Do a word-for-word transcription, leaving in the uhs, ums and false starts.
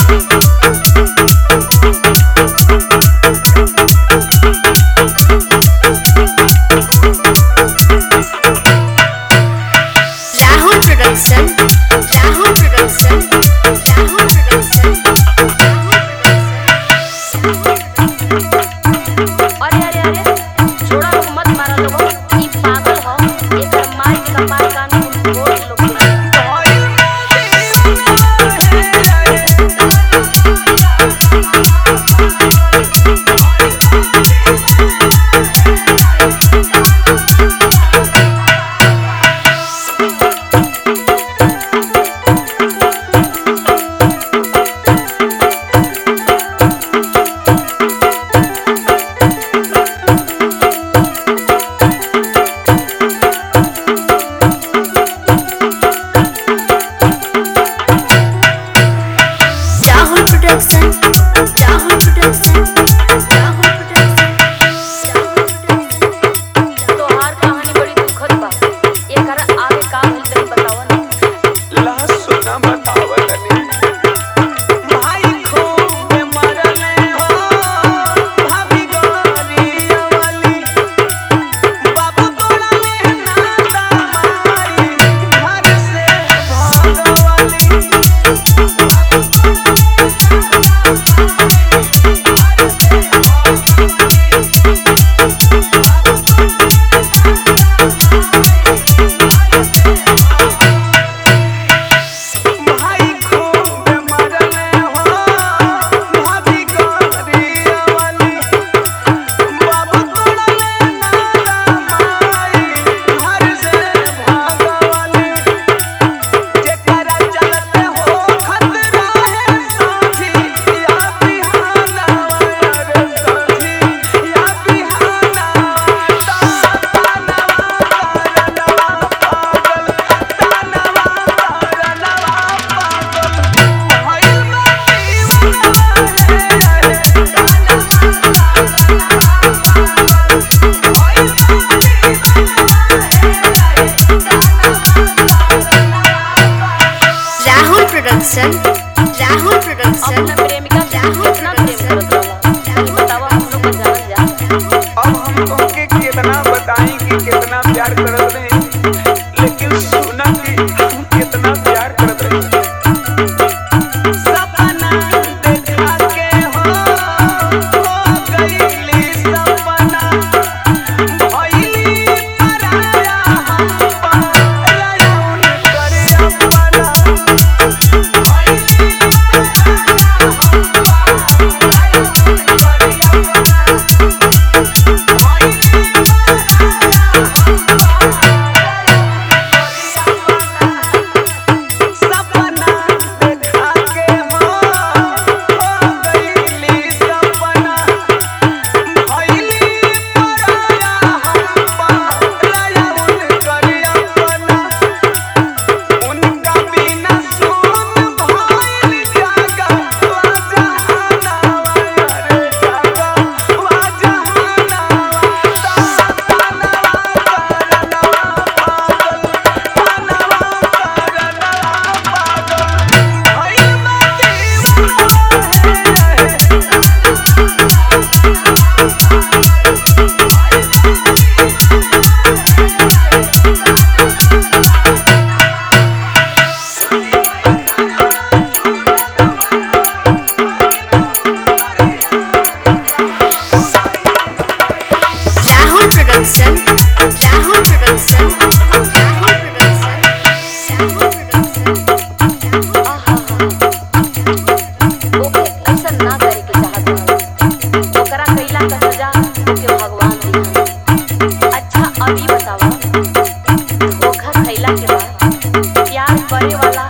Production Rahul production अपना प्रेमिका राहुल कितना प्रेम करत रहला बतावा हम लोग को जानल जा। अब हम तोहके कितना बताई कि कितना प्यार करत रहे, लेकिन सुना कि हम कितना प्यार करत रहे। सपना देखा के हो हो गईली सपना भइली पराया हम पराया करे अपना production Rahul production Rahul production Rahul production आहा ओके ऐसा ना करे के चाहत बा ओकरा कइला का सजा ओके भगवान दिहन। अच्छा अभी बतावा धोखा खइला के बाद प्यार करे वाला